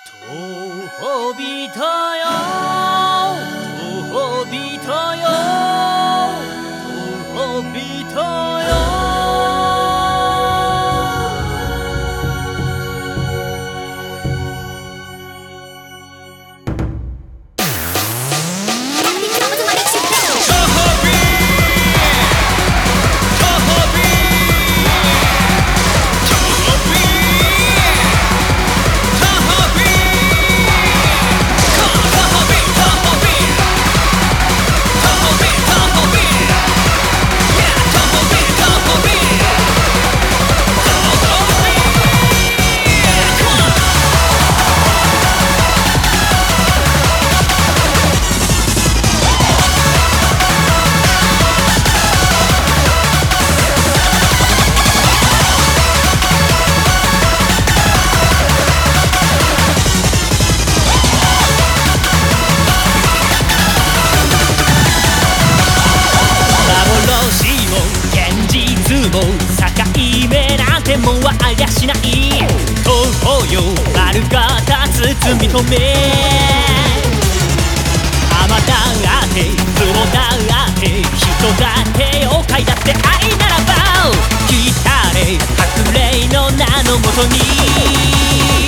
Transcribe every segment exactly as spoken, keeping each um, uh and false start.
飛びたよ飛びたよ飛びたよ境目なんてもんはありゃしない東洋丸型包み止め浜だってプロだって人だって妖怪だって愛ならば来たれ白霊の名のもとに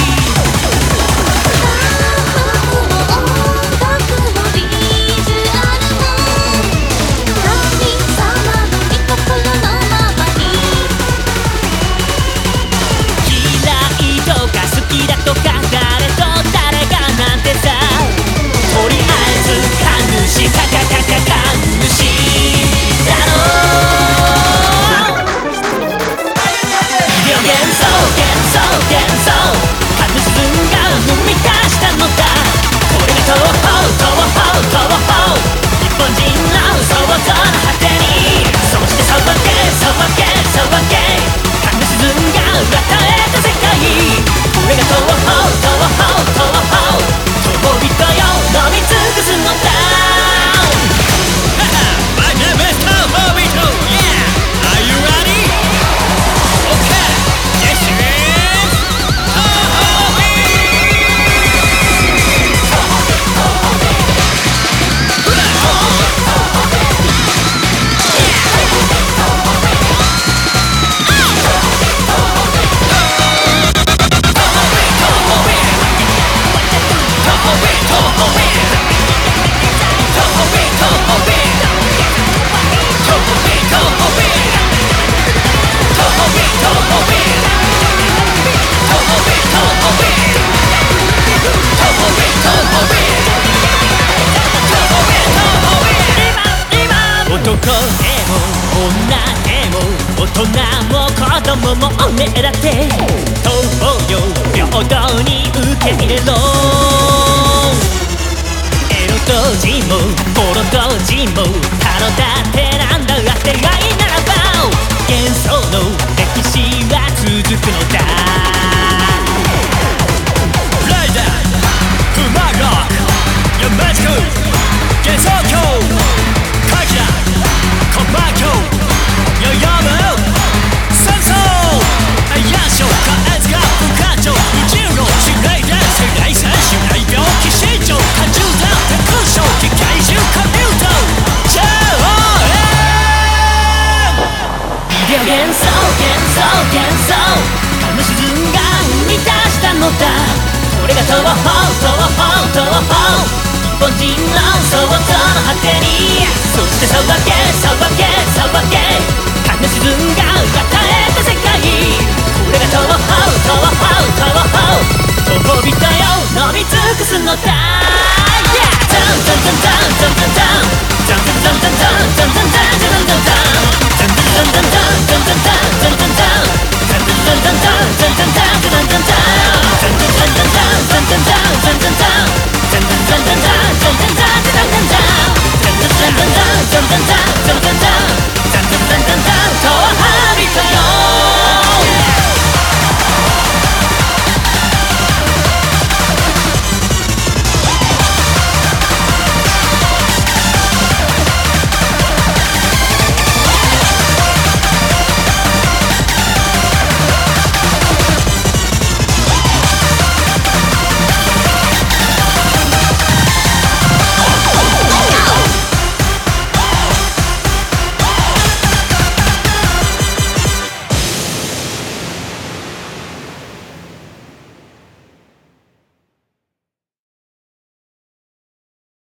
男でも女でも大人も子供もおめえだって東洋平等に受け入れろエロ同時もボロ同時もタロだってなんだって愛ならば幻想の歴史は続くのだライダーフマロック山地区幻想郷カキラコマキョヨヨム戦争ヤンショカエツカ不可調宇宙の司令で世界戦士大病気身長感情だって空想機械獣コンピューター超音ビデオ幻想幻想幻想カムシズンが生み出したのだこれが東宝東宝東宝日本人の想像の果てにそして騒げ騒げ騒げ金沈んが